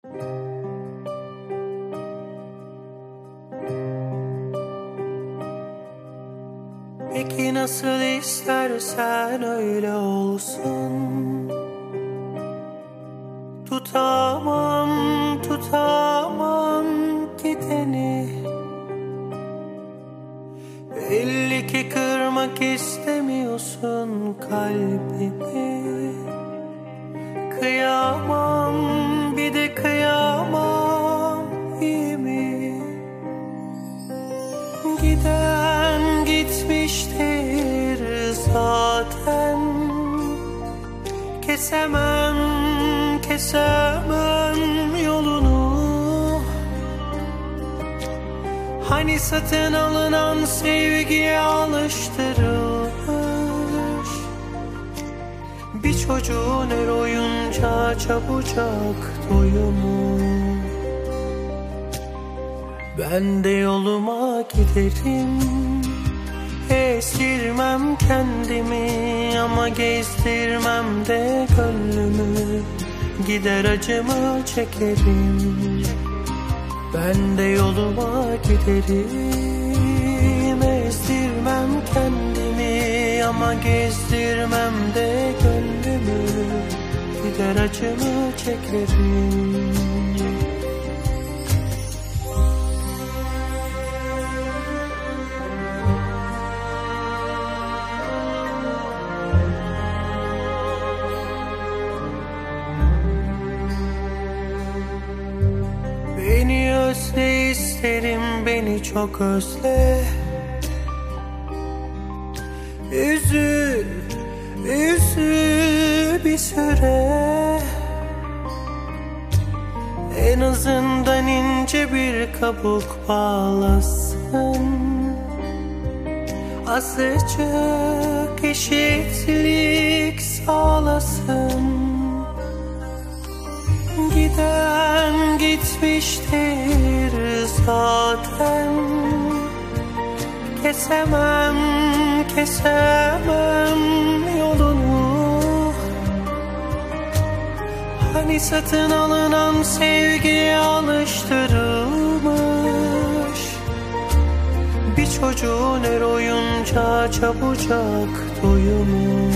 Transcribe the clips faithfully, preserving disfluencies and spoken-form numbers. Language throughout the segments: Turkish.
Peki nasıl istersen öyle olsun. Tutamam, tutamam gideni. Belli ki kırmak istemiyorsun kalbimi. Kıyamam, bir de kıyamam, iyi mi? Giden gitmiştir zaten. Kesemem, kesemem yolunu. Hani satın alınan sevgiye alıştırılmış bir çocuğun her oyuncağı çabucak doyumu. Ben de yoluma giderim, esirmem kendimi ama gezdirmem de gönlümü. Gider acımı çekerim, ben de yoluma giderim, ezdirmem kendimi ama gezdirmem de gönlümü. Gider acımı çekerim. Beni özle isterim, beni çok özle. Üzül, üzül bir süre. En azından ince bir kabuk bağlasın. Azıcık eşitlik sağlasın. Giden gitmiştir zaten. Kesemem, kesemem yolunu. Hani satın alınan sevgiye alıştırılmış bir çocuğun her oyuncağı çabucak doyumu.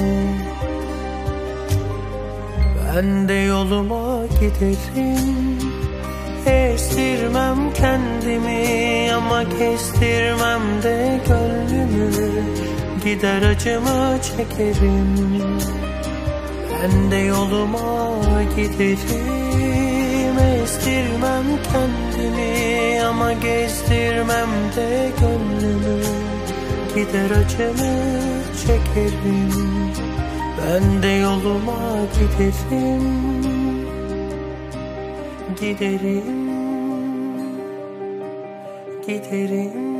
Ben de yoluma giderim, estirmem kendimi ama kestirmem de gönlümü. Gider acımı çekerim, ben de yoluma giderim, estirmem kendimi ama gezdirmem de gönlümü. Gider acımı çekerim, ben de yoluma giderim, giderim, giderim.